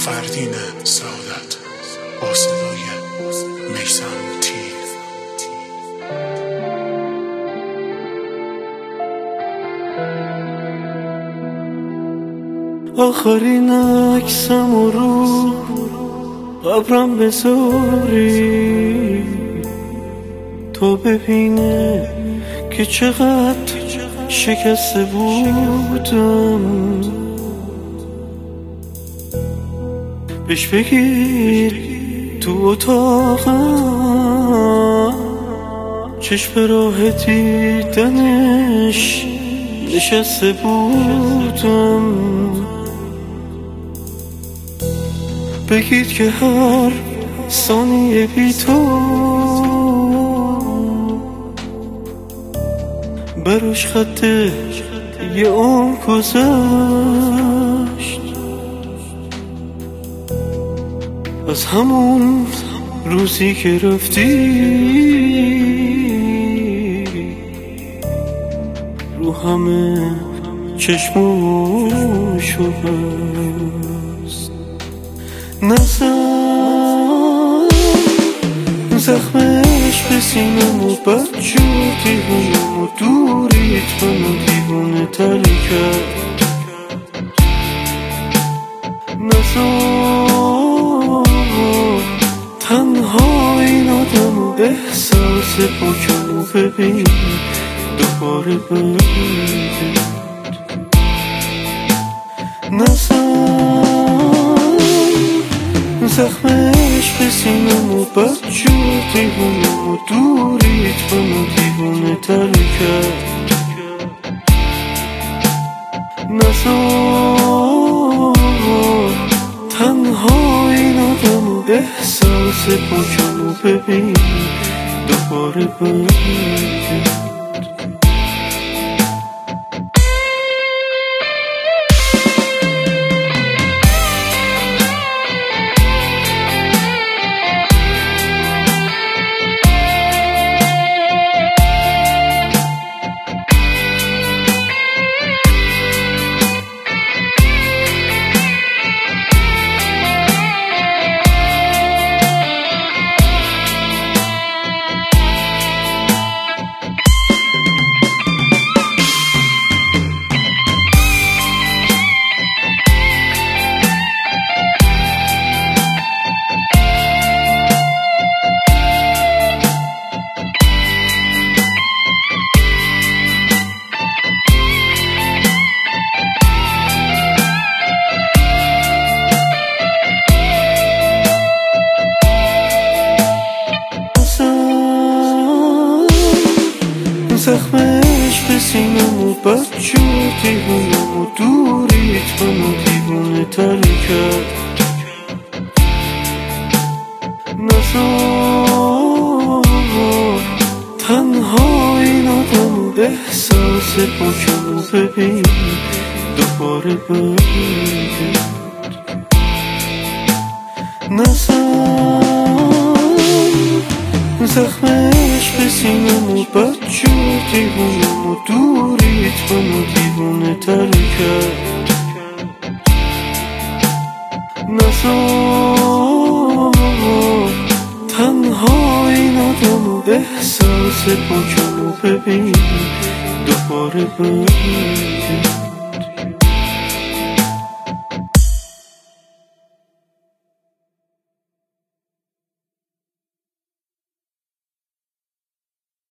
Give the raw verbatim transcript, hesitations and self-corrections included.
فردین سعادت با صدای میثم تیر. آخرین عکسم و رو قبرم بذاری تو ببینه که چقدر شکسته بودم، بهش بگیر تو اتاقم چشم راه دیدنش نشسته بودم، بگید که هر ثانیه بی تو براش خط یه عمر گذشت. از همون روزی که رفتی رو همه چشموشو بست. نزن زخمش به سینم و بدجور دیوونم و دوریت منو دیوونه تر کرد. نزن تنها این آدم و احساس پاکمو ببین دوباره برد. نزن زخمش به سینم و بدجور دیوونم و دوریت منو دیوونه تر کرد. نزن تنها این آدم و احساس پاکمو ببین دوباره برد. زخمش به سینم و بدجور دیوونم و دوریت منو دیوونه تر کرد. نزن تنها این آدم و احساس پاکمو ببین دوباره برد. نزن زخمش به سینم و بدجور دیوونم و دوریت منو دیوونه تر کرد. نزن تنها این آدم و احساس پاکمو ببین دوباره برد.